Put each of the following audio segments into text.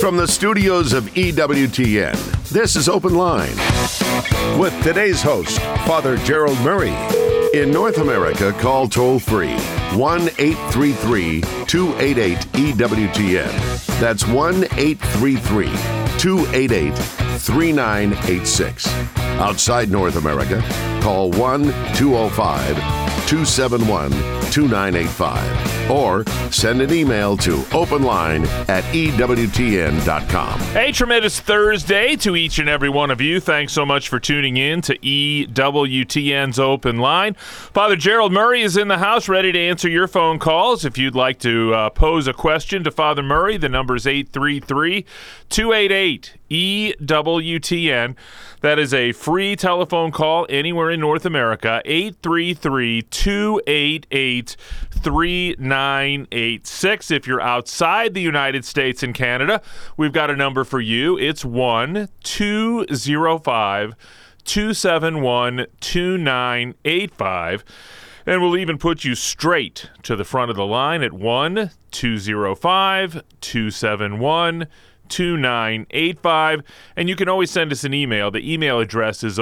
From the studios of EWTN, this is Open Line with today's host, Father Gerald Murray. In North America, call toll-free 1-833-288-EWTN. That's 1-833-288-3986. Outside North America, call 1-205-271-2985 or send an email to openline@ewtn.com. Hey, tremendous Thursday to each and every one of you. Thanks so much for tuning in to EWTN's Open Line. Father Gerald Murray is in the house ready to answer your phone calls. If you'd like to pose a question to Father Murray, the number is 833-288-EWTN. That is a free telephone call anywhere in North America, 833-288-3986. If you're outside the United States and Canada, we've got a number for you. It's 1-205-271-2985. And we'll even put you straight to the front of the line at 1-205-271-2985, and you can always send us an email. The email address is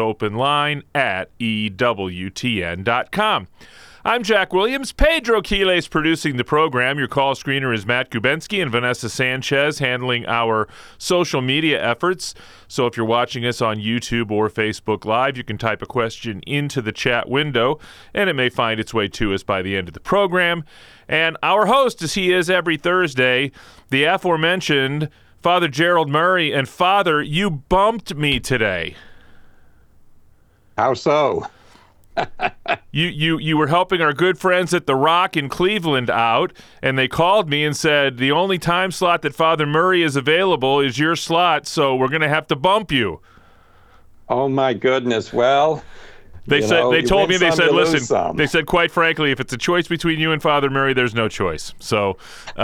openline@ewtn.com. I'm Jack Williams. Pedro Quiles producing the program. Your call screener is Matt Gubensky and Vanessa Sanchez handling our social media efforts. So if you're watching us on YouTube or Facebook Live, you can type a question into the chat window, and it may find its way to us by the end of the program. And our host, as he is every Thursday, the aforementioned Father Gerald Murray. And Father, you bumped me today. How so? You were helping our good friends at The Rock in Cleveland out, and they called me and said, the only time slot that Father Murray is available is your slot, so we're going to have to bump you. Oh, my goodness. Well, they said, listen, they said, quite frankly, if it's a choice between you and Father Murray, there's no choice. So,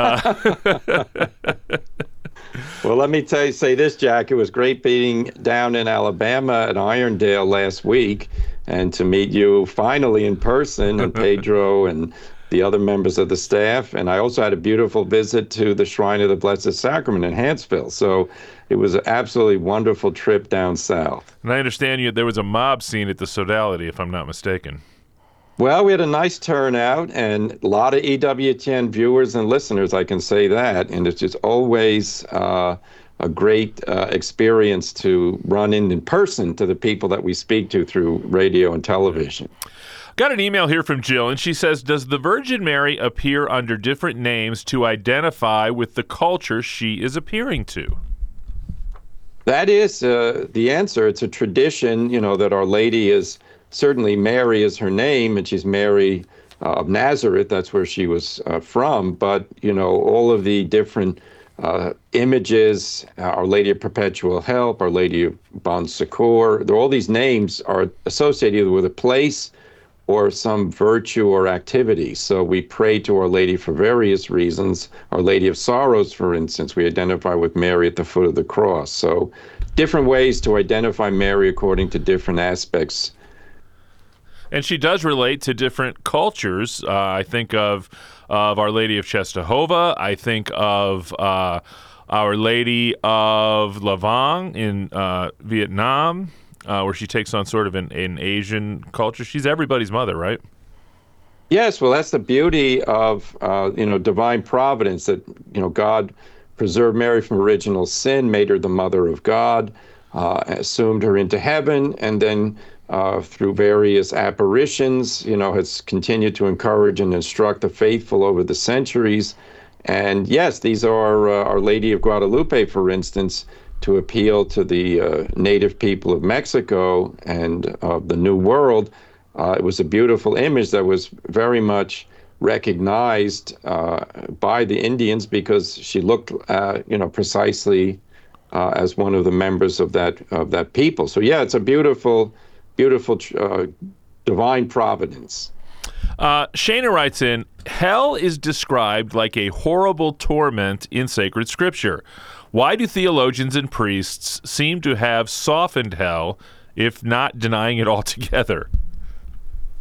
well, let me say this, Jack. It was great being down in Alabama at Irondale last week and to meet you finally in person, and Pedro and the other members of the staff. And I also had a beautiful visit to the Shrine of the Blessed Sacrament in Huntsville. So it was an absolutely wonderful trip down south. And I understand there was a mob scene at the Sodality, if I'm not mistaken. Well, we had a nice turnout and a lot of EWTN viewers and listeners, I can say that. And it's just always a great experience to run in person to the people that we speak to through radio and television. Got an email here from Jill, and she says, does the Virgin Mary appear under different names to identify with the culture she is appearing to? That is the answer. It's a tradition, that Our Lady is, certainly Mary is her name, and she's Mary of Nazareth. That's where she was from. But, all of the different images, Our Lady of Perpetual Help, Our Lady of Bon Secours, all these names are associated with a place or some virtue or activity. So we pray to Our Lady for various reasons. Our Lady of Sorrows, for instance, we identify with Mary at the foot of the cross. So different ways to identify Mary according to different aspects. And she does relate to different cultures. I think of Our Lady of Czestochowa. I think of Our Lady of Lavang in Vietnam, where she takes on sort of an Asian culture. She's everybody's mother, right? Yes, well, that's the beauty of, divine providence, that, God preserved Mary from original sin, made her the mother of God, assumed her into heaven, and then through various apparitions, has continued to encourage and instruct the faithful over the centuries. And yes, these are Our Lady of Guadalupe, for instance, to appeal to the native people of Mexico and of the New World. It was a beautiful image that was very much recognized by the Indians because she looked, precisely as one of the members of that people. So yeah, it's a beautiful divine providence. Shana writes in, hell is described like a horrible torment in sacred scripture. Why do theologians and priests seem to have softened hell, if not denying it altogether?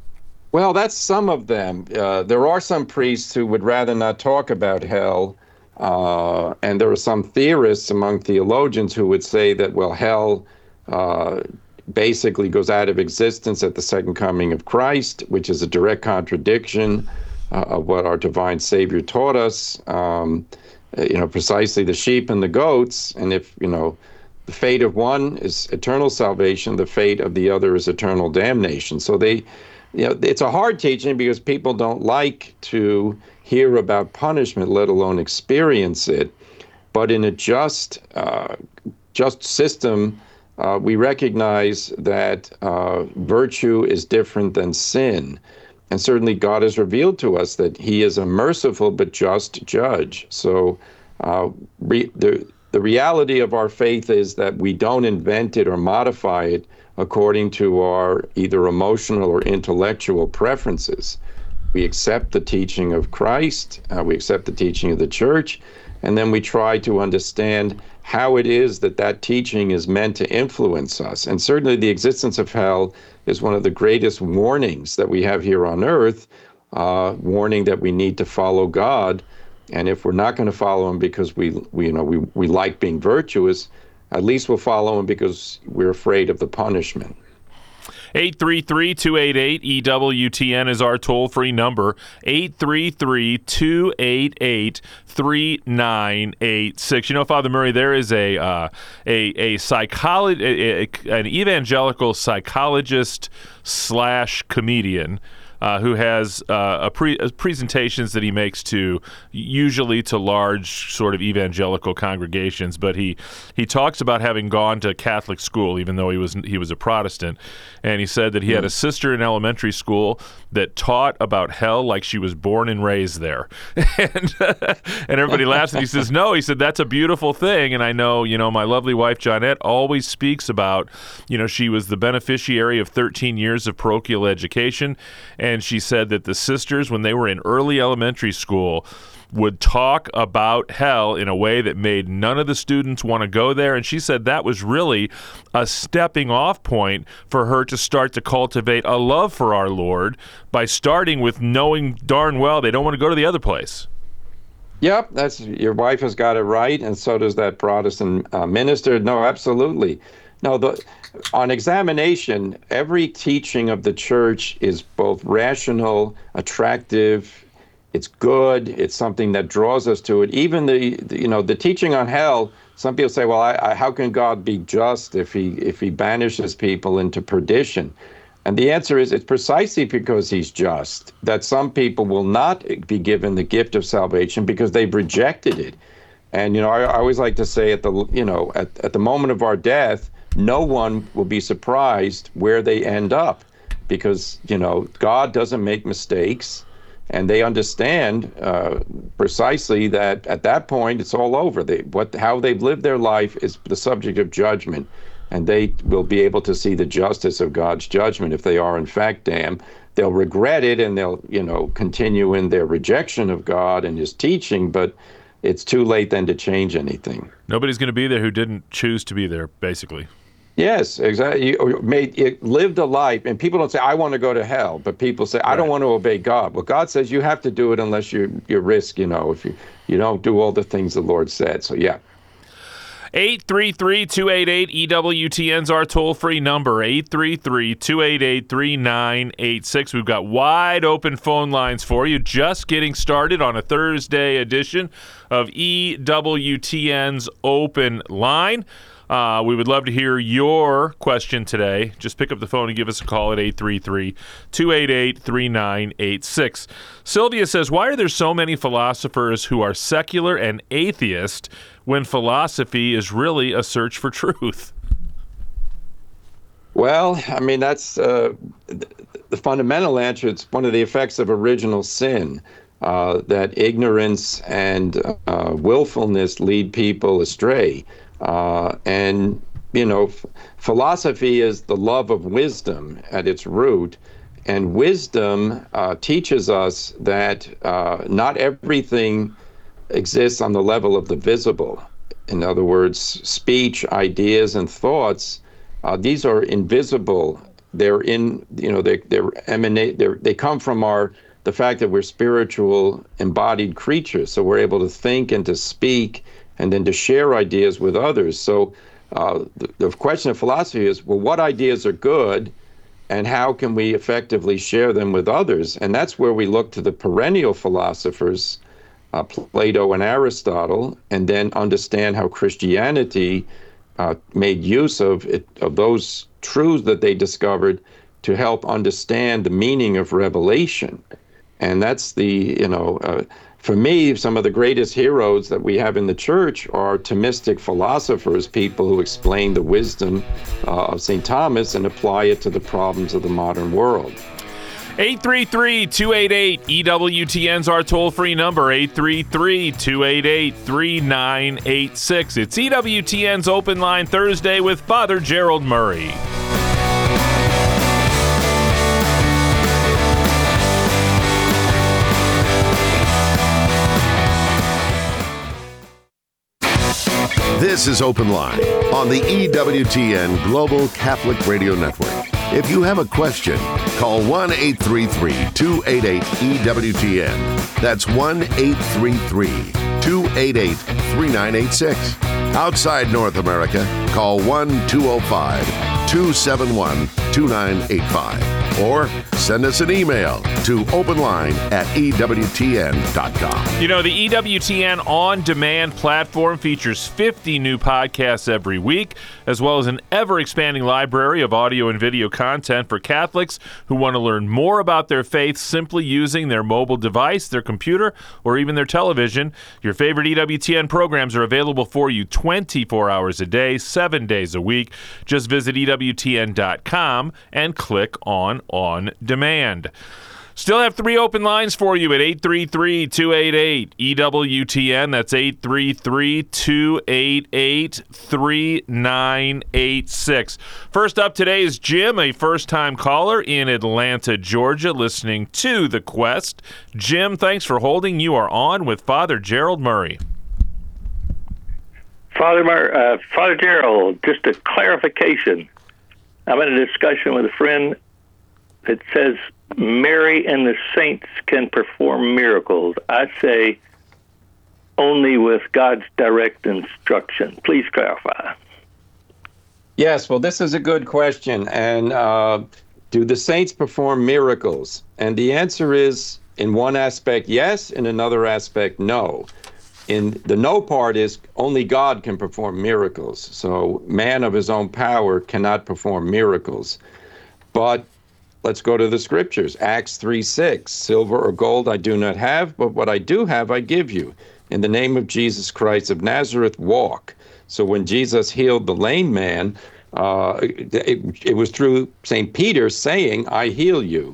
Well, that's some of them. There are some priests who would rather not talk about hell. And there are some theorists among theologians who would say that, well, hell basically goes out of existence at the second coming of Christ, which is a direct contradiction of what our divine Savior taught us. Precisely the sheep and the goats. And if, the fate of one is eternal salvation, the fate of the other is eternal damnation. So it's a hard teaching because people don't like to hear about punishment, let alone experience it. But in a just system, we recognize that virtue is different than sin. And certainly God has revealed to us that he is a merciful but just judge. So the reality of our faith is that we don't invent it or modify it according to our either emotional or intellectual preferences. We accept the teaching of Christ, we accept the teaching of the church, and then we try to understand how it is that teaching is meant to influence us. And certainly the existence of hell is one of the greatest warnings that we have here on earth, warning that we need to follow God. And if we're not going to follow him because we like being virtuous, at least we'll follow him because we're afraid of the punishment. 833-288-EWTN is our toll-free number, 833-288-3986. Father Murray, there is an evangelical psychologist / comedian who has presentations that he makes usually to large sort of evangelical congregations, but he talks about having gone to Catholic school, even though he was a Protestant, and he said that he had a sister in elementary school that taught about hell like she was born and raised there, and everybody laughs, and he says, no, he said, that's a beautiful thing, and I know, my lovely wife Johnette always speaks about, she was the beneficiary of 13 years of parochial education. And she said that the sisters, when they were in early elementary school, would talk about hell in a way that made none of the students want to go there. And she said that was really a stepping off point for her to start to cultivate a love for our Lord by starting with knowing darn well they don't want to go to the other place. Yep, your wife has got it right, and so does that Protestant minister. No, absolutely. No, on examination, every teaching of the church is both rational, attractive, it's good, it's something that draws us to it. Even the teaching on hell, some people say, well, how can God be just if he banishes people into perdition? And the answer is, it's precisely because he's just that some people will not be given the gift of salvation because they've rejected it. And I always like to say at the moment of our death, no one will be surprised where they end up because, God doesn't make mistakes, and they understand precisely that at that point it's all over. How they've lived their life is the subject of judgment, and they will be able to see the justice of God's judgment if they are in fact damned. They'll regret it, and they'll, continue in their rejection of God and his teaching, but it's too late then to change anything. Nobody's going to be there who didn't choose to be there, basically. Yes, exactly. It lived a life, and people don't say, I want to go to hell, but people say, I don't want to obey God. Well, God says you have to do it unless you risk, if you don't do all the things the Lord said. So, yeah. 833-288-EWTN's our toll-free number, 833-288-3986. We've got wide open phone lines for you, just getting started on a Thursday edition of EWTN's Open Line. We would love to hear your question today. Just pick up the phone and give us a call at 833-288-3986. Sylvia says, why are there so many philosophers who are secular and atheist when philosophy is really a search for truth? Well, that's the fundamental answer. It's one of the effects of original sin, that ignorance and willfulness lead people astray. And philosophy is the love of wisdom at its root, and wisdom teaches us that not everything exists on the level of the visible. In other words, speech, ideas, and thoughts, these are invisible. They come from the the fact that we're spiritual embodied creatures. So we're able to think and to speak and then to share ideas with others. So the question of philosophy is, well, what ideas are good and how can we effectively share them with others? And that's where we look to the perennial philosophers, Plato and Aristotle, and then understand how Christianity made use of those truths that they discovered to help understand the meaning of revelation. And that's for me, some of the greatest heroes that we have in the church are Thomistic philosophers, people who explain the wisdom of St. Thomas and apply it to the problems of the modern world. 833-288-EWTN's our toll-free number, 833-288-3986. It's EWTN's Open Line Thursday with Father Gerald Murray. This is Open Line on the EWTN Global Catholic Radio Network. If you have a question, call 1-833-288-EWTN. That's 1-833-288-3986. Outside North America, call 1-205-271-2985. Or send us an email to openline@EWTN.com. You know, the EWTN On Demand platform features 50 new podcasts every week, as well as an ever-expanding library of audio and video content for Catholics who want to learn more about their faith simply using their mobile device, their computer, or even their television. Your favorite EWTN programs are available for you 24 hours a day, 7 days a week. Just visit EWTN.com and click on Demand. Still have 3 open lines for you at 833-288-EWTN. That's 833-288-3986. First up today is Jim, a first-time caller in Atlanta, Georgia, listening to The Quest. Jim, thanks for holding. You are on with Father Gerald Murray. Father Gerald, just a clarification. I'm in a discussion with a friend that says Mary and the saints can perform miracles. I say only with God's direct instruction. Please clarify. Yes, well, this is a good question. And do the saints perform miracles? And the answer is, in one aspect, yes. In another aspect, no. In the no part is only God can perform miracles. So man of his own power cannot perform miracles. But let's go to the scriptures. Acts 3:6, silver or gold I do not have, but what I do have I give you. In the name of Jesus Christ of Nazareth, walk. So when Jesus healed the lame man, it was through St. Peter saying, I heal you.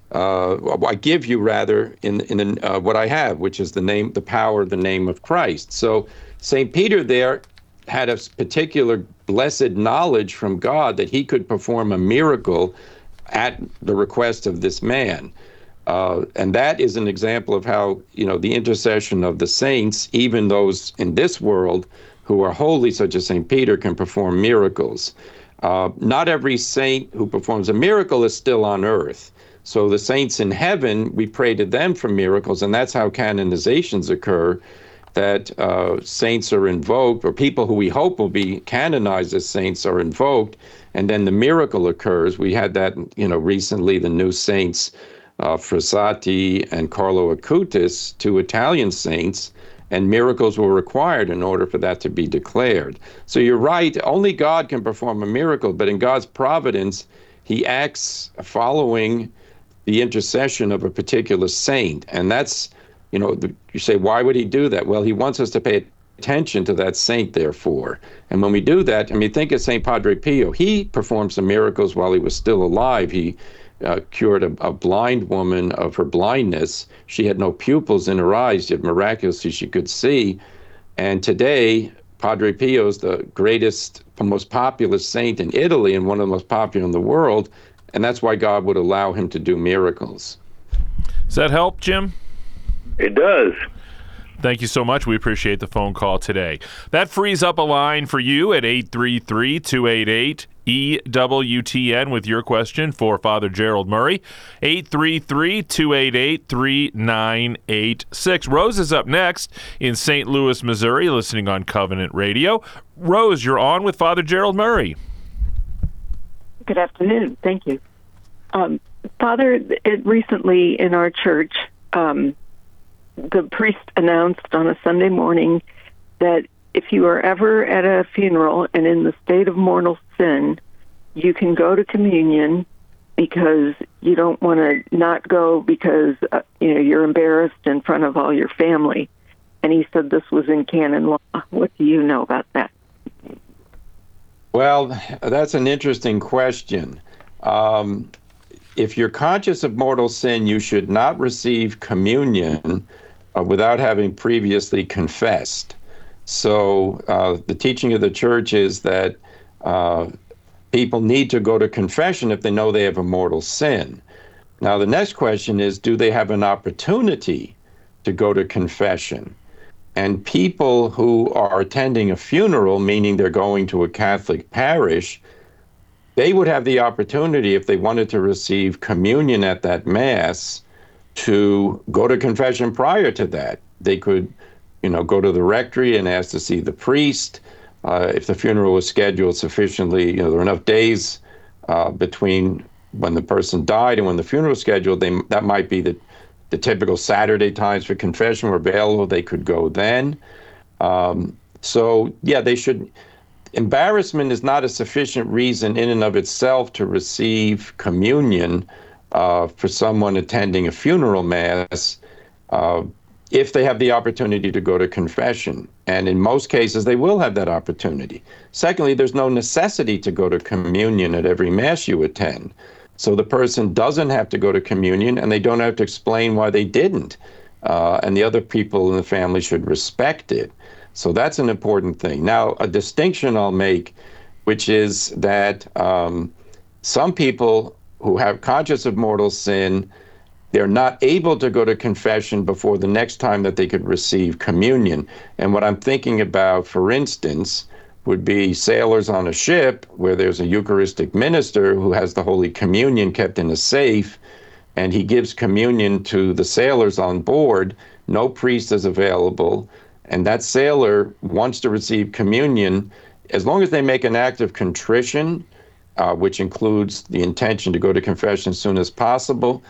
I give you rather in what I have, which is the power of the name of Christ. So St. Peter there had a particular blessed knowledge from God that he could perform a miracle at the request of this man. And that is an example of how, the intercession of the saints, even those in this world who are holy, such as St. Peter, can perform miracles. Not every saint who performs a miracle is still on earth. So the saints in heaven, we pray to them for miracles, and that's how canonizations occur, that saints are invoked, or people who we hope will be canonized as saints are invoked, and then the miracle occurs. We had that, recently, the new saints, Frassati and Carlo Acutis, 2 Italian saints, and miracles were required in order for that to be declared. So you're right, only God can perform a miracle, but in God's providence, he acts following the intercession of a particular saint. And that's, you say, why would he do that? Well, he wants us to pay attention to that saint, therefore. And when we do that, think of St. Padre Pio. He performed some miracles while he was still alive. He cured a blind woman of her blindness. She had no pupils in her eyes, yet miraculously she could see. And today, Padre Pio is the greatest, most popular saint in Italy and one of the most popular in the world. And that's why God would allow him to do miracles. Does that help, Jim? It does. Thank you so much. We appreciate the phone call today. That frees up a line for you at 833-288 EWTN with your question for Father Gerald Murray, 833-288-3986. Rose is up next in St. Louis, Missouri, listening on Covenant Radio. Rose, you're on with Father Gerald Murray. Good afternoon. Thank you. Father, recently in our church, the priest announced on a Sunday morning that if you are ever at a funeral and in the state of mortal sin, you can go to communion because you don't want to not go because you're embarrassed in front of all your family. And he said this was in canon law. What do you know about that? Well, that's an interesting question. If you're conscious of mortal sin, you should not receive communion without having previously confessed. So the teaching of the church is that people need to go to confession if they know they have a mortal sin. Now, the next question is, do they have an opportunity to go to confession? And people who are attending a funeral, meaning they're going to a Catholic parish, they would have the opportunity, if they wanted to receive communion at that Mass, to go to confession prior to that. They could go to the rectory and ask to see the priest. If the funeral was scheduled sufficiently, there were enough days between when the person died and when the funeral was scheduled, that might be the typical Saturday times for confession were available. They could go then. They should. Embarrassment is not a sufficient reason in and of itself to receive communion for someone attending a funeral Mass. If they have the opportunity to go to confession. And in most cases, they will have that opportunity. Secondly, there's no necessity to go to communion at every Mass you attend. So the person doesn't have to go to communion, and they don't have to explain why they didn't. And the other people in the family should respect it. So that's an important thing. Now, a distinction I'll make, which is that some people who have conscious of mortal sin, they're not able to go to confession before the next time that they could receive communion. And what I'm thinking about, for instance, would be sailors on a ship where there's a Eucharistic minister who has the Holy Communion kept in a safe, and he gives communion to the sailors on board. No priest is available, and that sailor wants to receive communion. As long as they make an act of contrition, which includes the intention to go to confession as soon as possible,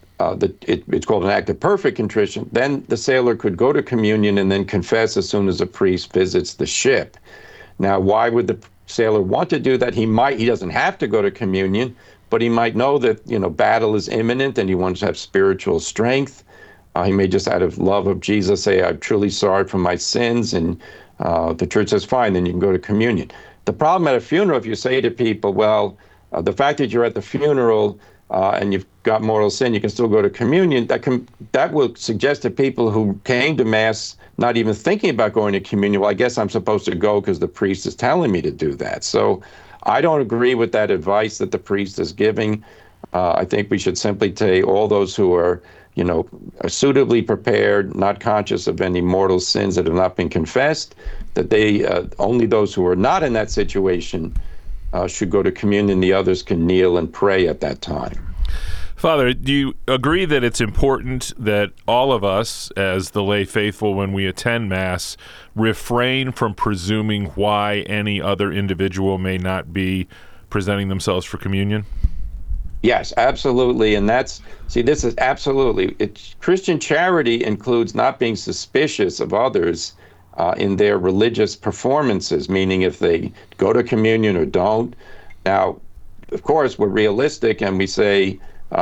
it's called an act of perfect contrition, then the sailor could go to communion and then confess as soon as a priest visits the ship. Now, why would the sailor want to do that? He doesn't have to go to communion, but he might know that, battle is imminent and he wants to have spiritual strength. He may just, out of love of Jesus, say, I'm truly sorry for my sins, and the church says, fine, then you can go to communion. The problem at a funeral, if you say to people, well, the fact that you're at the funeral and you've got mortal sin, you can still go to communion, that will suggest to people who came to Mass not even thinking about going to communion, well, I guess I'm supposed to go because the priest is telling me to do that. So I don't agree with that advice that the priest is giving. I think we should simply take all those who are, suitably prepared, not conscious of any mortal sins that have not been confessed, that only those who are not in that situation should go to communion. The others can kneel and pray at that time. Father, do you agree that it's important that all of us, as the lay faithful, when we attend Mass, refrain from presuming why any other individual may not be presenting themselves for communion? Yes, absolutely. And this is absolutely, Christian charity includes not being suspicious of others in their religious performances, meaning if they go to communion or don't. Now, of course, we're realistic and we say,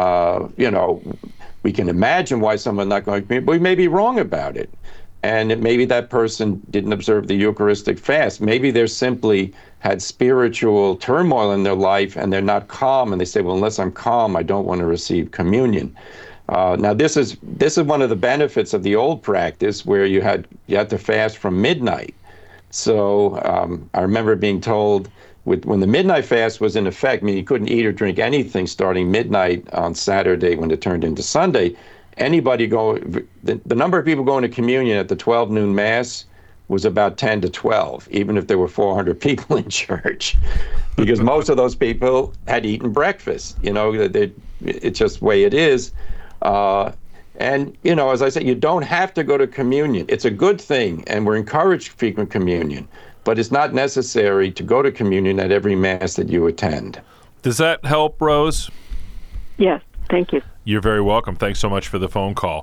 we can imagine why someone's not going to communion, but we may be wrong about it. And maybe that person didn't observe the Eucharistic fast. Maybe they're simply had spiritual turmoil in their life and they're not calm, and they say, well, unless I'm calm, I don't want to receive communion. Now, this is one of the benefits of the old practice, where you had to fast from midnight. So I remember being told when the midnight fast was in effect, meaning you couldn't eat or drink anything starting midnight on Saturday when it turned into Sunday, the number of people going to communion at the 12 noon Mass was about 10 to 12, even if there were 400 people in church, because most of those people had eaten breakfast. It's just the way it is. And, as I said, you don't have to go to communion. It's a good thing, and we're encouraged frequent communion, but it's not necessary to go to communion at every Mass that you attend. Does that help, Rose? Yes, thank you. You're very welcome. Thanks so much for the phone call.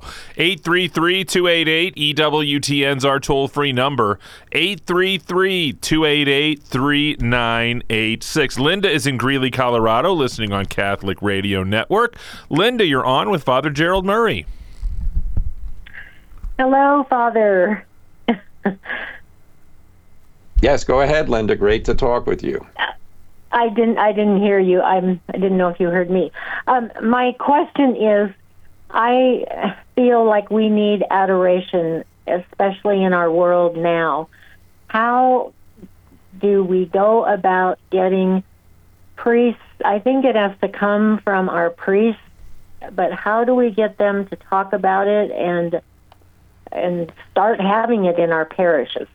833-288-EWTN's our toll-free number, 833-288-3986. Linda is in Greeley, Colorado, listening on Catholic Radio Network. Linda, you're on with Father Gerald Murray. Hello, Father. Yes, go ahead, Linda. Great to talk with you. I didn't hear you. I didn't know if you heard me. My question is, I feel like we need adoration, especially in our world now. How do we go about getting priests? I think it has to come from our priests, but how do we get them to talk about it and start having it in our parishes?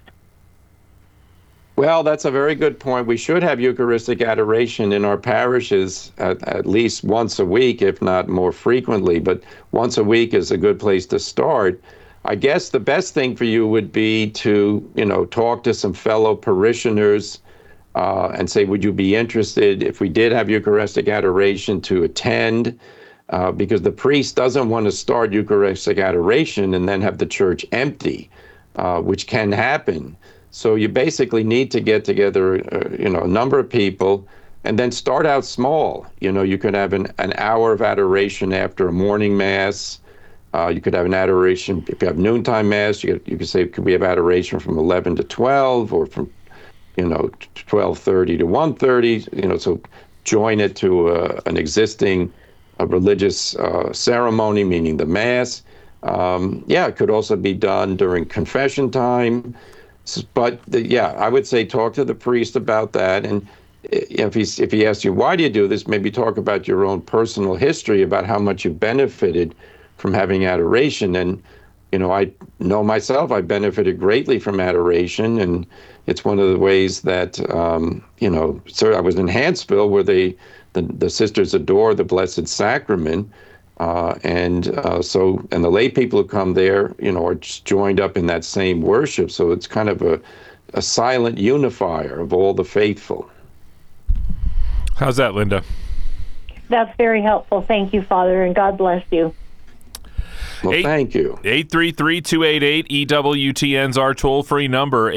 Well, that's a very good point. We should have Eucharistic adoration in our parishes at least once a week, if not more frequently. But once a week is a good place to start. I guess the best thing for you would be to, talk to some fellow parishioners and say, would you be interested, if we did have Eucharistic adoration, to attend? Because the priest doesn't want to start Eucharistic adoration and then have the church empty, which can happen. So you basically need to get together, a number of people, and then start out small. You could have an hour of adoration after a morning Mass. You could have an adoration, if you have noontime Mass, you could say, could we have adoration from 11 to 12, or from, 12:30 to 1:30, so join it to an existing religious ceremony, meaning the Mass. It could also be done during confession time. But I would say talk to the priest about that, and if he asks you, why do you do this, maybe talk about your own personal history, about how much you benefited from having adoration. And I know myself, I benefited greatly from adoration, and it's one of the ways that so I was in Hanceville, where the sisters adore the Blessed Sacrament. And the lay people who come there, are just joined up in that same worship. So it's kind of a silent unifier of all the faithful. How's that, Linda? That's very helpful. Thank you, Father, and God bless you. Well, thank you. 833-288-EWTN's our toll-free number,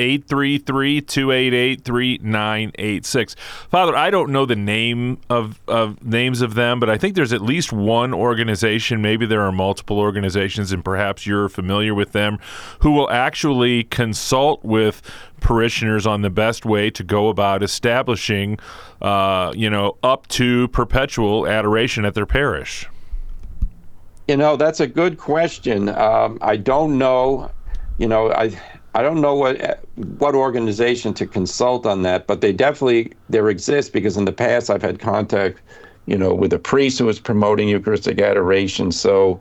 833-288-3986. Father, I don't know the names of them, but I think there's at least one organization, maybe there are multiple organizations, and perhaps you're familiar with them, who will actually consult with parishioners on the best way to go about establishing, up to perpetual adoration at their parish. That's a good question. I don't know, I don't know what organization to consult on that, but there exists, because in the past I've had contact, with a priest who was promoting Eucharistic adoration. So,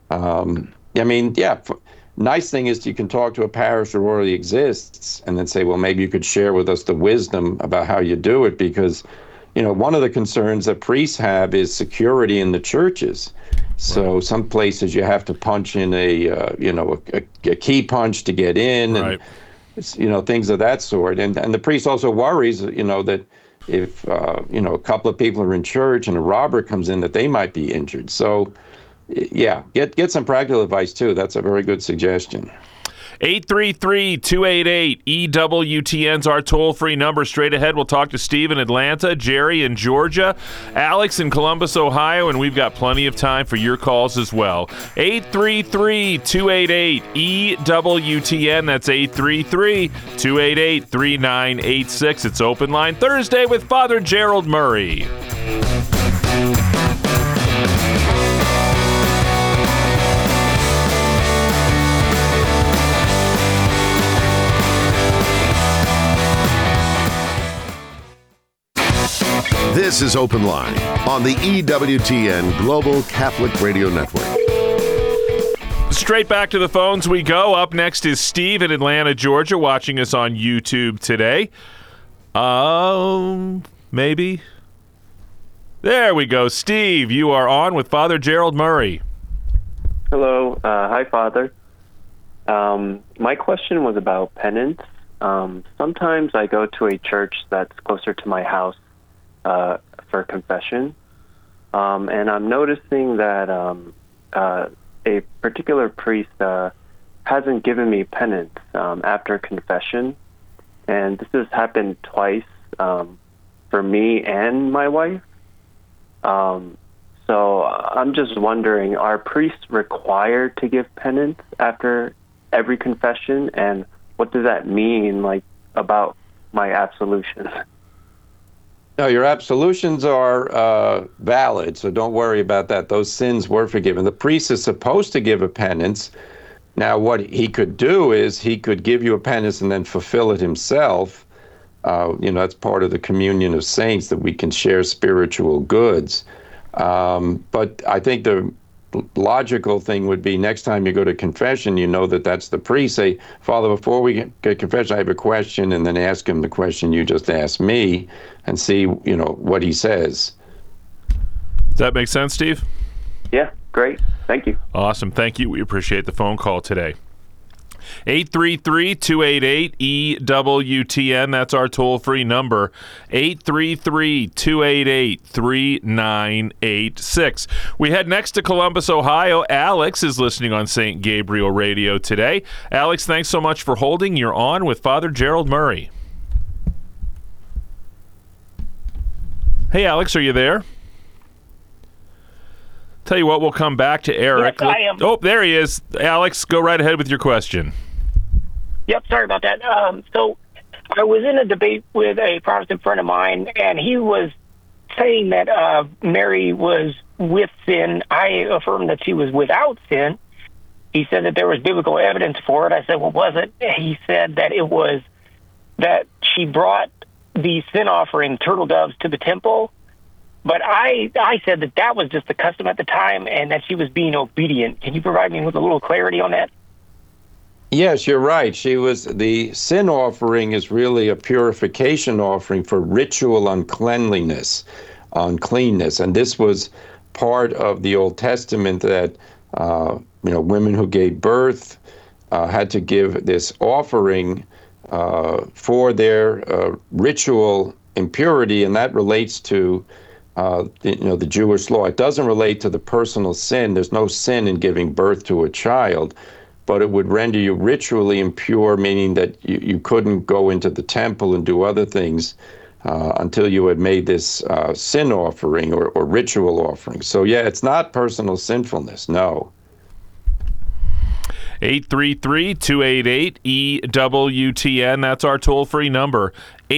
nice thing is you can talk to a parish that already exists and then say, well, maybe you could share with us the wisdom about how you do it, because, one of the concerns that priests have is security in the churches. So some places you have to punch in a key punch to get in, and things of that sort. And the priest also worries, that if a couple of people are in church and a robber comes in, that they might be injured. So get some practical advice too. That's a very good suggestion. 833-288-EWTN's our toll-free number. Straight ahead, we'll talk to Steve in Atlanta, Jerry in Georgia, Alex in Columbus, Ohio, and we've got plenty of time for your calls as well. 833-288-EWTN. That's 833-288-3986. It's Open Line Thursday with Father Gerald Murray. This is Open Line on the EWTN Global Catholic Radio Network. Straight back to the phones we go. Up next is Steve in Atlanta, Georgia, watching us on YouTube today. Maybe. There we go. Steve, you are on with Father Gerald Murray. Hello. Hi, Father. My question was about penance. Sometimes I go to a church that's closer to my house for confession, and I'm noticing that a particular priest hasn't given me penance after confession, and this has happened twice for me and my wife. So I'm just wondering, are priests required to give penance after every confession, and what does that mean, like, about my absolution? No, your absolutions are valid, so don't worry about that. Those sins were forgiven. The priest is supposed to give a penance. Now, what he could do is he could give you a penance and then fulfill it himself. That's part of the communion of saints, that we can share spiritual goods. But I think the logical thing would be, next time you go to confession, you know that that's the priest. Say, Father, before we get confession, I have a question, and then ask him the question you just asked me and see, what he says. Does that make sense, Steve? Yeah, great. Thank you. Awesome. Thank you. We appreciate the phone call today. 833-288-EWTN. That's our toll-free number. 833-288-3986. We head next to Columbus, Ohio. Alex is listening on St. Gabriel Radio today. Alex, thanks so much for holding. You're on with Father Gerald Murray. Hey, Alex, are you there? Tell you what, we'll come back to Eric. Yes, I am. Oh, there he is. Alex, go right ahead with your question. Yep, sorry about that. So I was in a debate with a Protestant friend of mine, and he was saying that Mary was with sin. I affirmed that she was without sin. He said that there was biblical evidence for it. I said, well, was it? He said that it was that she brought the sin offering turtle doves to the temple. But I said that was just the custom at the time, and that she was being obedient. Can you provide me with a little clarity on that? Yes, you're right. The sin offering is really a purification offering for ritual uncleanness. And this was part of the Old Testament, that, women who gave birth had to give this offering for their ritual impurity, and that relates to the Jewish law. It doesn't relate to the personal sin. There's no sin in giving birth to a child, but it would render you ritually impure, meaning that you couldn't go into the temple and do other things until you had made this sin offering or ritual offering. So, yeah, it's not personal sinfulness, no. 833-288-EWTN. That's our toll-free number.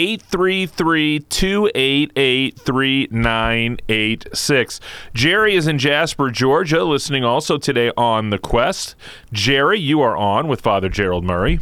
833-288-3986. Jerry is in Jasper, Georgia, listening also today on The Quest. Jerry, you are on with Father Gerald Murray.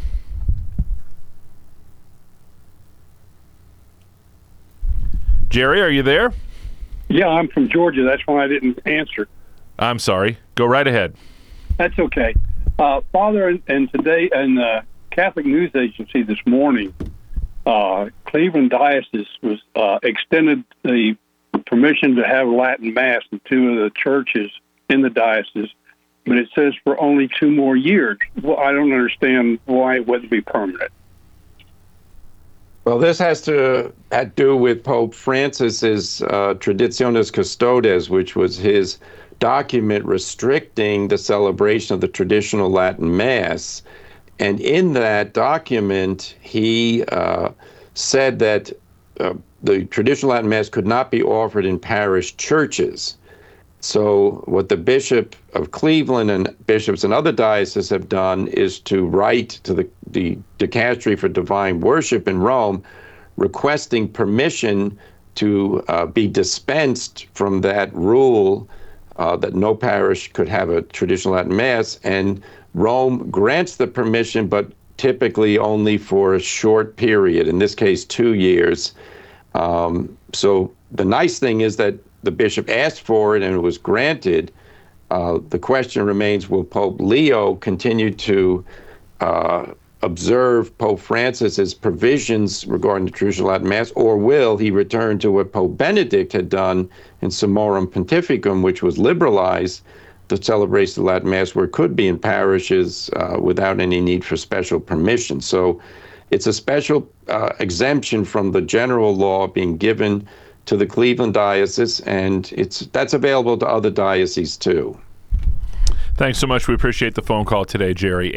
Jerry, are you there? Yeah, I'm from Georgia. That's why I didn't answer. I'm sorry. Go right ahead. That's okay. Father, and today in the Catholic News Agency this morning, Cleveland Diocese was extended the permission to have Latin Mass in two of the churches in the diocese, but it says for only 2 more years. Well, I don't understand why it wouldn't be permanent. Well, this has to do with Pope Francis's Traditionis Custodes, which was his document restricting the celebration of the traditional Latin Mass. And in that document, he said that the traditional Latin Mass could not be offered in parish churches. So what the Bishop of Cleveland and bishops in other dioceses have done is to write to the Dicastery for Divine Worship in Rome, requesting permission to be dispensed from that rule that no parish could have a traditional Latin Mass. And Rome grants the permission, but typically only for a short period, in this case 2 years. So the nice thing is that the bishop asked for it and it was granted, The question remains, will Pope Leo continue to observe Pope Francis's provisions regarding the traditional Latin Mass, or will he return to what Pope Benedict had done in Summorum Pontificum, which was liberalize the celebration of Latin Mass where it could be in parishes without any need for special permission. So it's a special exemption from the general law being given to the Cleveland Diocese, and that's available to other dioceses too. Thanks so much. We appreciate the phone call today, Jerry.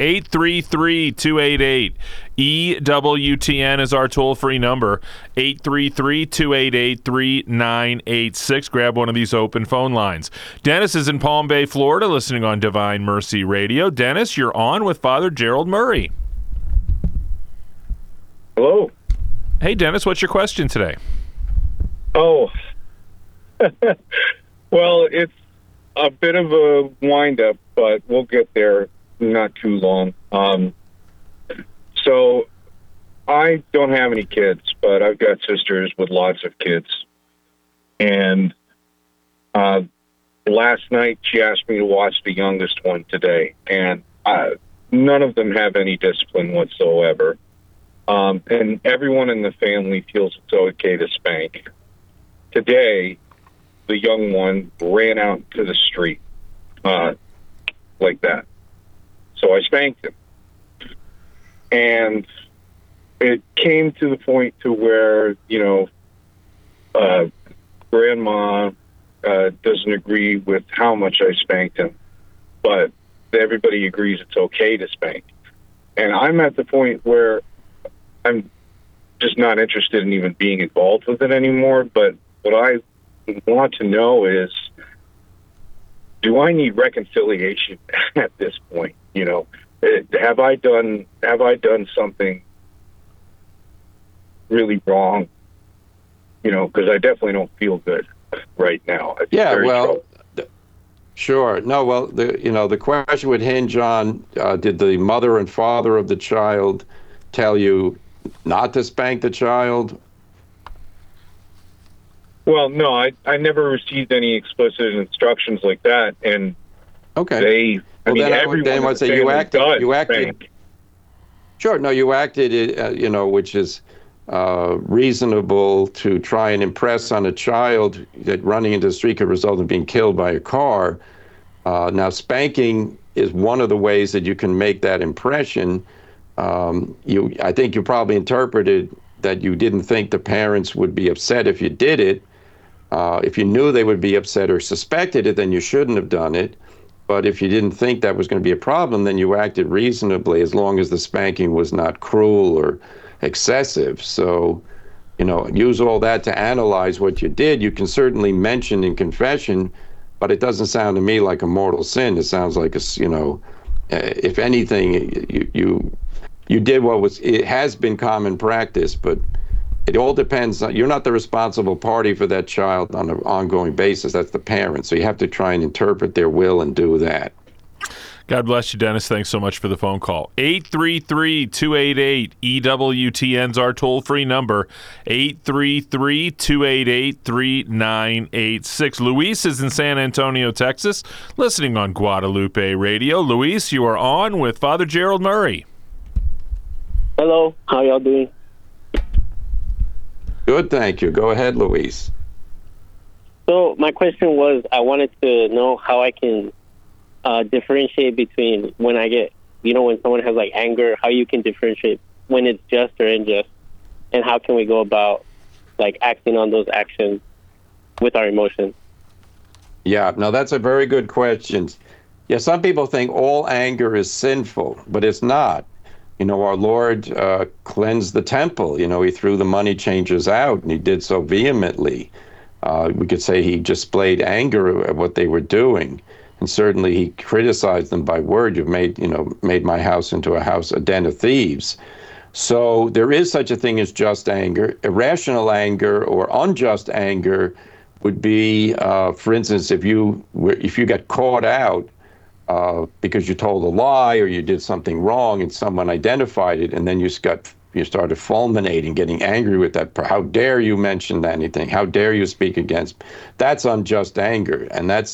833-288-EWTN is our toll-free number. 833-288-3986. Grab one of these open phone lines. Dennis is in Palm Bay, Florida, listening on Divine Mercy Radio. Dennis, you're on with Father Gerald Murray. Hello. Hey, Dennis, what's your question today? Oh, well, it's a bit of a wind-up, but we'll get there not too long. So I don't have any kids, but I've got sisters with lots of kids. And last night she asked me to watch the youngest one today, and none of them have any discipline whatsoever. And everyone in the family feels it's okay to spank. Today, the young one ran out to the street like that. So I spanked him. And it came to the point to where, Grandma doesn't agree with how much I spanked him, but everybody agrees it's okay to spank. And I'm at the point where I'm just not interested in even being involved with it anymore, but what I want to know is, do I need reconciliation at this point? Have I done something really wrong? Because I definitely don't feel good right now. Sure. No, well, the question would hinge on, did the mother and father of the child tell you not to spank the child? Well, no, I never received any explicit instructions like that, and okay. Everyone would say you acted. Spank. Sure, no, you acted, which is reasonable to try and impress on a child that running into the street could result in being killed by a car. Now, spanking is one of the ways that you can make that impression. I think you probably interpreted that you didn't think the parents would be upset if you did it. If you knew they would be upset or suspected it, then you shouldn't have done it. But if you didn't think that was going to be a problem, then you acted reasonably as long as the spanking was not cruel or excessive. So, use all that to analyze what you did. You can certainly mention in confession, but it doesn't sound to me like a mortal sin. It sounds like if anything, you did it has been common practice, but it all depends. You're not the responsible party for that child on an ongoing basis. That's the parent. So you have to try and interpret their will and do that. God bless you, Dennis. Thanks so much for the phone call. 833-288-EWTN's our toll-free number. 833-288-3986. Luis is in San Antonio, Texas, listening on Guadalupe Radio. Luis, you are on with Father Gerald Murray. Hello. How y'all doing? Good, thank you. Go ahead, Luis. So my question was, I wanted to know how I can differentiate between when I get, when someone has like anger, how you can differentiate when it's just or unjust, and how can we go about like acting on those actions with our emotions? Yeah, no, that's a very good question. Yeah, some people think all anger is sinful, but it's not. Our Lord cleansed the temple. He threw the money changers out, and he did so vehemently. We could say he displayed anger at what they were doing. And certainly he criticized them by word. You've made my house into a den of thieves. So there is such a thing as just anger. Irrational anger or unjust anger would be, for instance, if you got caught out because you told a lie or you did something wrong and someone identified it, and then you started fulminating, getting angry with that. How dare you mention anything? How dare you speak against? That's unjust anger, and that's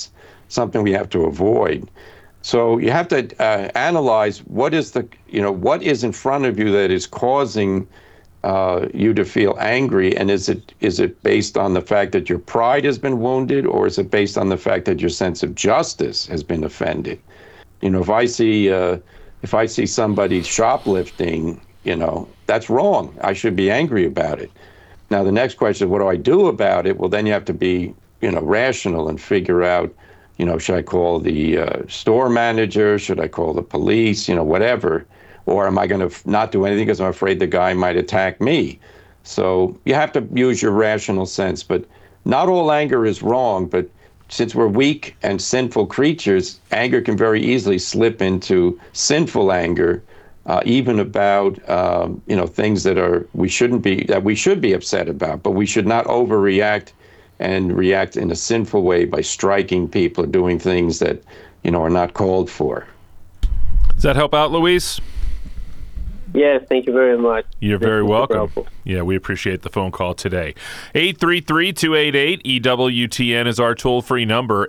something we have to avoid. So you have to analyze what is in front of you that is causing you to feel angry, and is it based on the fact that your pride has been wounded, or is it based on the fact that your sense of justice has been offended? If I see somebody shoplifting, that's wrong. I should be angry about it. Now the next question is, what do I do about it? Well, then you have to be rational and figure out, should I call the store manager? Should I call the police? Whatever. Or am I going to not do anything because I'm afraid the guy might attack me? So you have to use your rational sense. But not all anger is wrong. But since we're weak and sinful creatures, anger can very easily slip into sinful anger, even about things that we should be upset about. But we should not overreact and react in a sinful way by striking people or doing things that are not called for. Does that help out, Luis? Yes, thank you very much. You're very welcome. Yeah, we appreciate the phone call today. 833-288-EWTN is our toll-free number,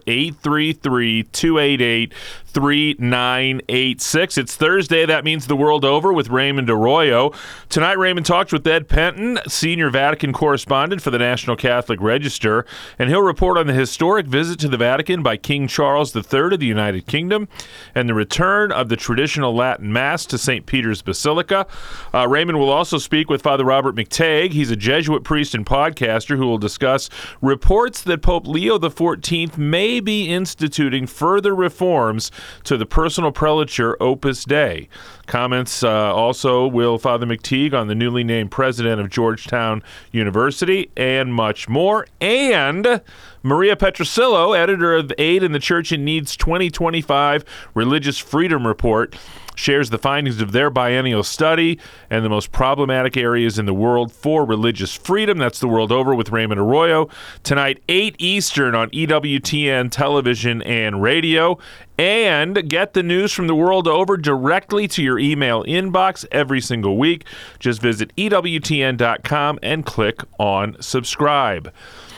833-288-3986. It's Thursday. That means the world over with Raymond Arroyo. Tonight, Raymond talked with Ed Penton, senior Vatican correspondent for the National Catholic Register, and he'll report on the historic visit to the Vatican by King Charles III of the United Kingdom and the return of the traditional Latin Mass to St. Peter's Basilica. Raymond will also speak with Father Robert McTague. He's a Jesuit priest and podcaster who will discuss reports that Pope Leo XIV may be instituting further reforms to the personal prelature Opus Dei. Comments also will Father McTeague on the newly named president of Georgetown University and much more. And Maria Petrosillo, editor of Aid in the Church in Need's 2025 Religious Freedom Report, shares the findings of their biennial study and the most problematic areas in the world for religious freedom. That's The World Over with Raymond Arroyo. Tonight, 8 Eastern on EWTN television and radio. And get the news from the world over directly to your email inbox every single week. Just visit EWTN.com and click on subscribe.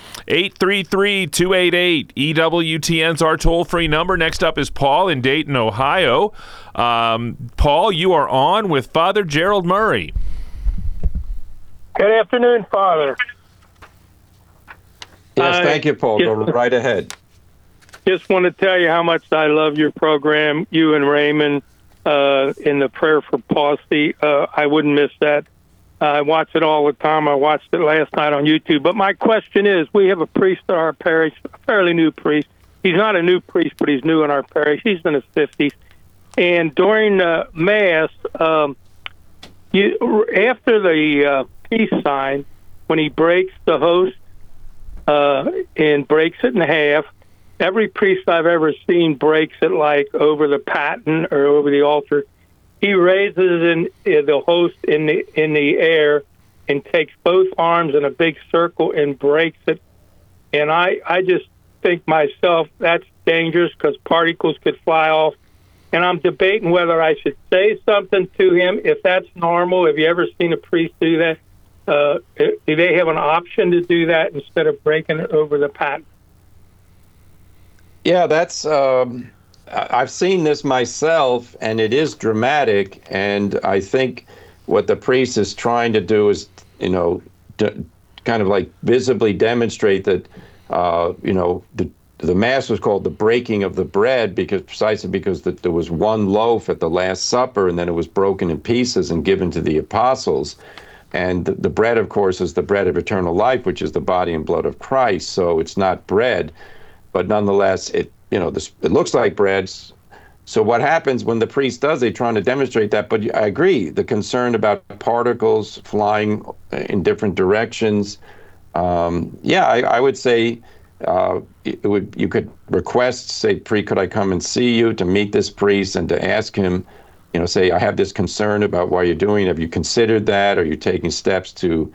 833-288-EWTN's our toll-free number. Next up is Paul in Dayton, Ohio. Paul, you are on with Father Gerald Murray. Good afternoon, Father. Yes, thank you, Paul. Go right ahead. Just want to tell you how much I love your program, you and Raymond, in the prayer for Paucity. I wouldn't miss that. I watch it all the time. I watched it last night on YouTube. But my question is, we have a priest in our parish, a fairly new priest. He's not a new priest, but he's new in our parish. He's in his 50s. And during Mass, after the peace sign, when he breaks the host and breaks it in half, every priest I've ever seen breaks it like over the paten or over the altar. He raises the host in the air and takes both arms in a big circle and breaks it. And I just think myself that's dangerous because particles could fly off. And I'm debating whether I should say something to him, if that's normal. Have you ever seen a priest do that? Do they have an option to do that instead of breaking it over the paten? Yeah, that's... I've seen this myself, and it is dramatic. And I think what the priest is trying to do is, kind of like visibly demonstrate that, the Mass was called the breaking of the bread precisely because there was one loaf at the Last Supper, and then it was broken in pieces and given to the apostles. And the bread, of course, is the bread of eternal life, which is the body and blood of Christ. So it's not bread, but nonetheless, it looks like bread. So what happens when the priest does, they're trying to demonstrate that. But I agree, the concern about particles flying in different directions. I would say you could request, say, could I come and see you, to meet this priest and to ask him, say, I have this concern about why you're doing it. Have you considered that? Are you taking steps to,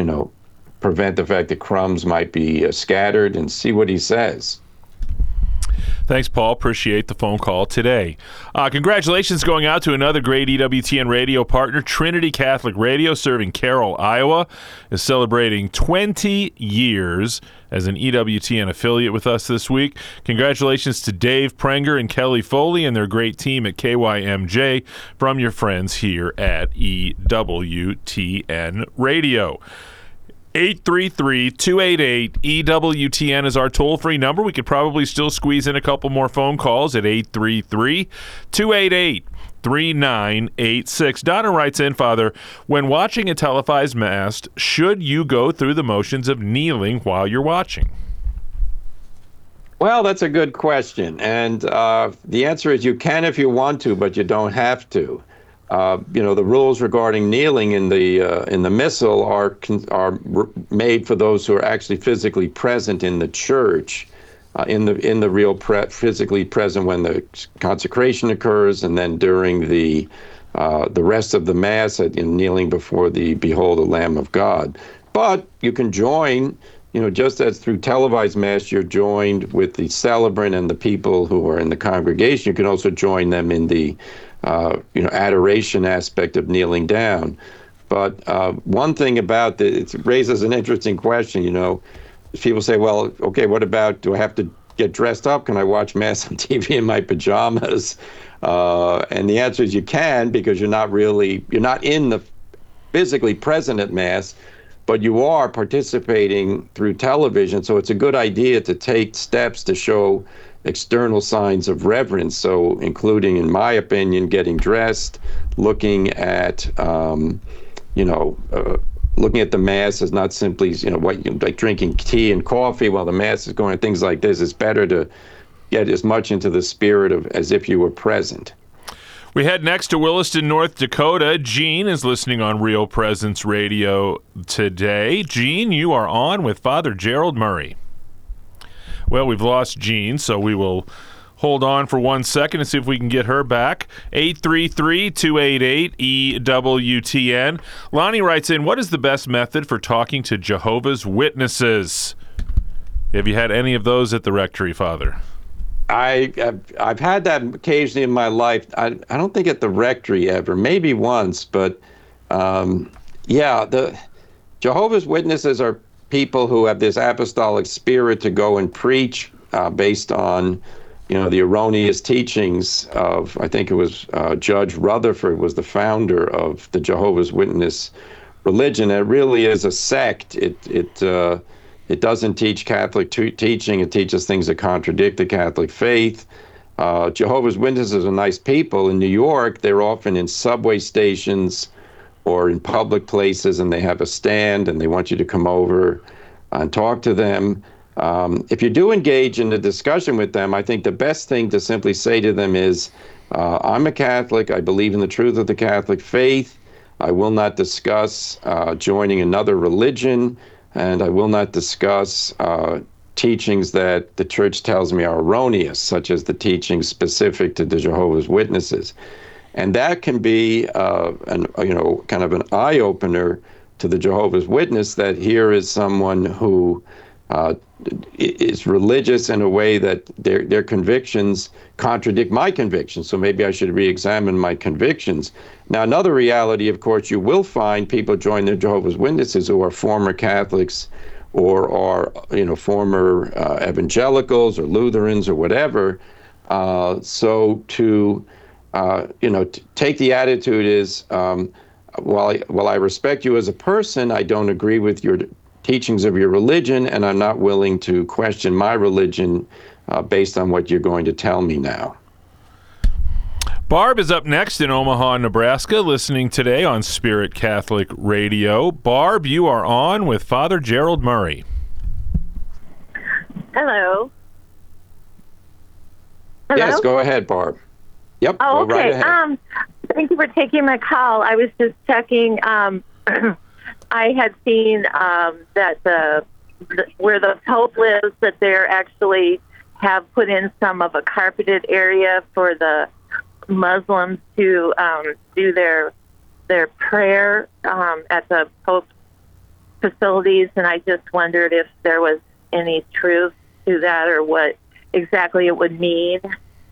prevent the fact that crumbs might be scattered, and see what he says? Thanks, Paul. Appreciate the phone call today. Congratulations going out to another great EWTN radio partner. Trinity Catholic Radio, serving Carroll, Iowa, is celebrating 20 years as an EWTN affiliate with us this week. Congratulations to Dave Prenger and Kelly Foley and their great team at KYMJ from your friends here at EWTN Radio. 833-288-EWTN is our toll-free number. We could probably still squeeze in a couple more phone calls at 833-288-3986. Donna writes in, Father, when watching a televised Mass, should you go through the motions of kneeling while you're watching? Well, that's a good question. And the answer is you can if you want to, but you don't have to. The rules regarding kneeling in the missal are made for those who are actually physically present in the church, in the real physically present when the consecration occurs, and then during the rest of the Mass, kneeling before the Behold the Lamb of God. But you can join, just as through televised Mass you're joined with the celebrant and the people who are in the congregation. You can also join them in the adoration aspect of kneeling down. But one thing about it raises an interesting question. People say, well, okay, what about, do I have to get dressed up? Can I watch Mass on TV in my pajamas? And the answer is you can, because you're not in the physically present at Mass, but you are participating through television. So it's a good idea to take steps to show external signs of reverence, so including, in my opinion, getting dressed, looking at looking at the Mass as not simply like drinking tea and coffee while the Mass is going, things like this. It's better to get as much into the spirit of as if you were present. We head next to Williston, North Dakota. Gene is listening on Real Presence Radio today. Gene, you are on with Father Gerald Murray. Well, we've lost Jean, so we will hold on for 1 second and see if we can get her back. 833-288-EWTN. Lonnie writes in, what is the best method for talking to Jehovah's Witnesses? Have you had any of those at the rectory, Father? I've had that occasionally in my life. I don't think at the rectory ever, maybe once, but the Jehovah's Witnesses are people who have this apostolic spirit to go and preach based on, the erroneous teachings of, I think it was Judge Rutherford was the founder of the Jehovah's Witness religion. It really is a sect. It doesn't teach Catholic teaching. It teaches things that contradict the Catholic faith. Jehovah's Witnesses are nice people. In New York, they're often in subway stations or in public places, and they have a stand, and they want you to come over and talk to them. If you do engage in a discussion with them, I think the best thing to simply say to them is, I'm a Catholic. I believe in the truth of the Catholic faith. I will not discuss joining another religion, and I will not discuss teachings that the Church tells me are erroneous, such as the teachings specific to the Jehovah's Witnesses. And that can be kind of an eye-opener to the Jehovah's Witness, that here is someone who is religious in a way that their convictions contradict my convictions. So maybe I should re-examine my convictions. Now, another reality, of course, you will find people join the Jehovah's Witnesses who are former Catholics or are, former evangelicals or Lutherans or whatever. So to take the attitude is, while I respect you as a person, I don't agree with your teachings of your religion, and I'm not willing to question my religion based on what you're going to tell me now. Barb is up next in Omaha, Nebraska, listening today on Spirit Catholic Radio. Barb, you are on with Father Gerald Murray. Hello. Yes, go ahead, Barb. Yep. Oh, go right ahead. Thank you for taking my call. I was just checking. I had seen that where the Pope lives, that they're actually have put in some of a carpeted area for the Muslims to do their prayer at the Pope's facilities, and I just wondered if there was any truth to that, or what exactly it would mean?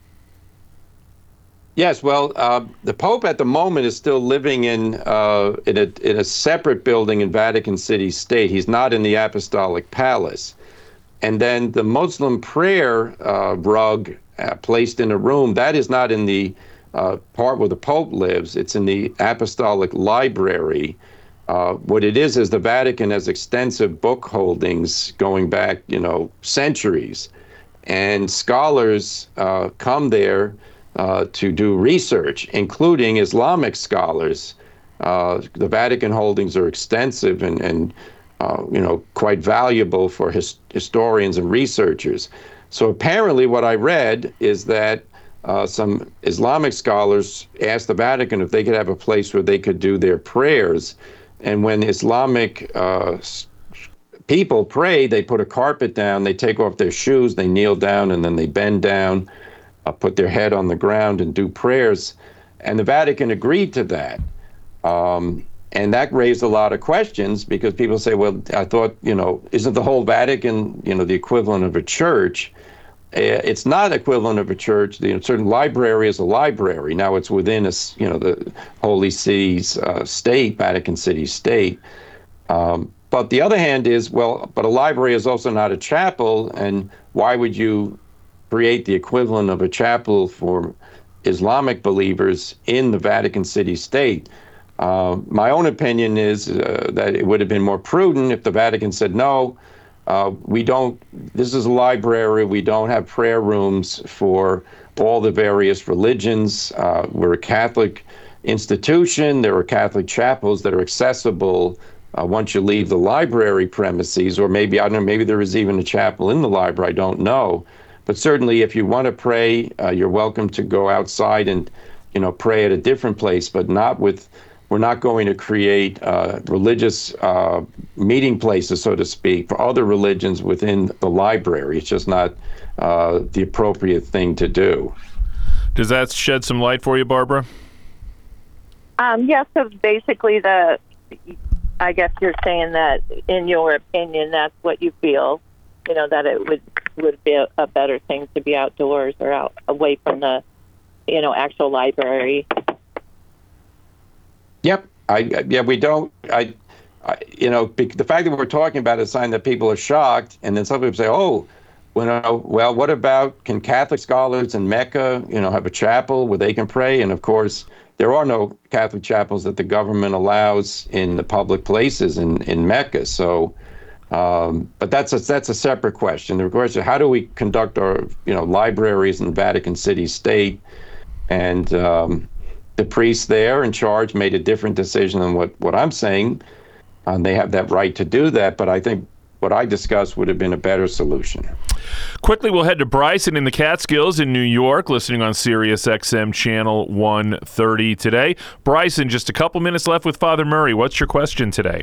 Yes, well, the Pope at the moment is still living in a separate building in Vatican City State. He's not in the Apostolic Palace. And then the Muslim prayer rug placed in a room, that is not in the part where the Pope lives. It's in the Apostolic Library. What it is the Vatican has extensive book holdings going back, centuries. And scholars come there to do research, including Islamic scholars. The Vatican holdings are extensive and quite valuable for historians and researchers. So apparently what I read is that some Islamic scholars asked the Vatican if they could have a place where they could do their prayers. And when Islamic people pray, they put a carpet down, they take off their shoes, they kneel down, and then they bend down, put their head on the ground and do prayers. And the Vatican agreed to that. And that raised a lot of questions because people say, well, I thought, isn't the whole Vatican, the equivalent of a church? It's not equivalent of a church. The certain library is a library. Now it's within the Holy See's state, Vatican City State. But the other hand is, but a library is also not a chapel. And why would you create the equivalent of a chapel for Islamic believers in the Vatican City State? My own opinion is that it would have been more prudent if the Vatican said, no, this is a library, we don't have prayer rooms for all the various religions. We're a Catholic institution. There are Catholic chapels that are accessible once you leave the library premises, or maybe, I don't know, maybe there is even a chapel in the library, I don't know. But certainly if you want to pray, you're welcome to go outside and, pray at a different place, but we're not going to create religious meeting places, so to speak, for other religions within the library. It's just not the appropriate thing to do. Does that shed some light for you, Barbara? Yes, so basically I guess you're saying that, in your opinion, that's what you feel, that it would be a better thing to be outdoors or out away from the, actual library. Yep. We don't. The fact that we're talking about is a sign that people are shocked, and then some people say, "Oh, well, what about can Catholic scholars in Mecca, have a chapel where they can pray?" And of course, there are no Catholic chapels that the government allows in the public places in Mecca. So, but that's a separate question. The question: how do we conduct our libraries in Vatican City State? And the priests there in charge made a different decision than what I'm saying. They have that right to do that, but I think what I discussed would have been a better solution. Quickly, we'll head to Bryson in the Catskills in New York, listening on Sirius XM Channel 130 today. Bryson, just a couple minutes left with Father Murray. What's your question today?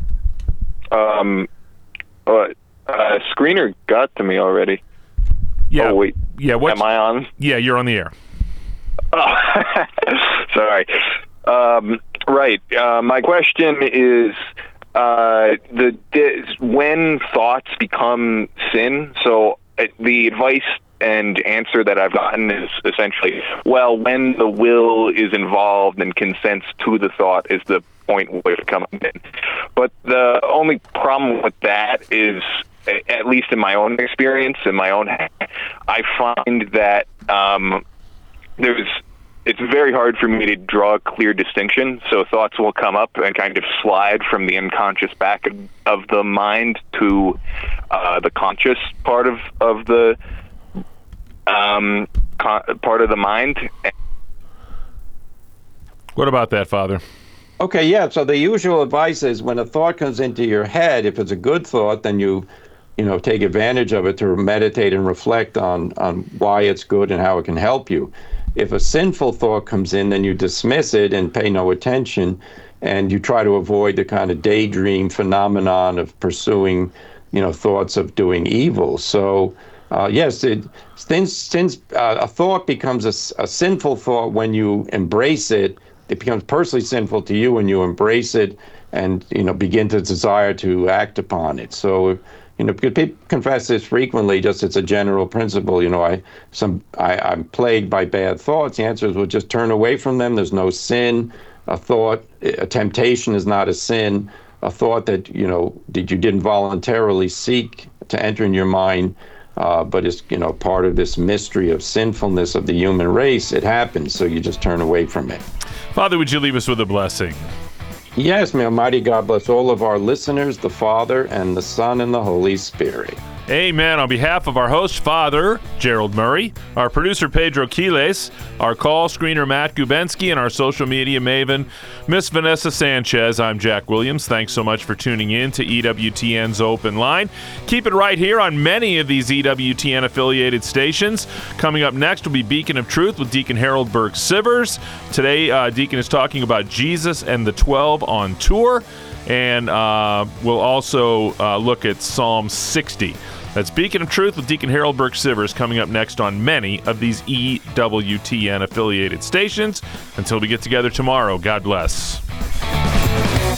Screener got to me already. Yeah. Oh, wait. Yeah. Am I on? Yeah, you're on the air. Oh, sorry. Right. My question is when thoughts become sin. So the advice and answer that I've gotten is essentially, well, when the will is involved and consents to the thought is the point where it comes in. But the only problem with that is, at least in my own experience, I find that it's very hard for me to draw a clear distinction. So thoughts will come up and kind of slide from the unconscious back of the mind to the conscious part of the part of the mind. What about that, Father? Okay, yeah. So the usual advice is when a thought comes into your head, if it's a good thought, then you take advantage of it to meditate and reflect on why it's good and how it can help you. If a sinful thought comes in, then you dismiss it and pay no attention, and you try to avoid the kind of daydream phenomenon of pursuing, thoughts of doing evil. So, yes, since a thought becomes a sinful thought when you embrace it, it becomes personally sinful to you when you embrace it and begin to desire to act upon it. So, because people confess this frequently, just it's a general principle. I'm plagued by bad thoughts. The answer is, well, just turn away from them. There's no sin. A temptation is not a sin. A thought that you didn't voluntarily seek to enter in your mind, but is part of this mystery of sinfulness of the human race. It happens, so you just turn away from it. Father, would you leave us with a blessing? Yes, may Almighty God bless all of our listeners, the Father and the Son and the Holy Spirit. Amen. On behalf of our host, Father Gerald Murray, our producer, Pedro Quiles, our call screener, Matt Gubensky, and our social media maven, Miss Vanessa Sanchez, I'm Jack Williams. Thanks so much for tuning in to EWTN's Open Line. Keep it right here on many of these EWTN-affiliated stations. Coming up next will be Beacon of Truth with Deacon Harold Burke-Sivers. Today, Deacon is talking about Jesus and the 12 on tour. And we'll also look at Psalm 60. That's Beacon of Truth with Deacon Harold Burke-Sivers coming up next on many of these EWTN affiliated stations. Until we get together tomorrow, God bless.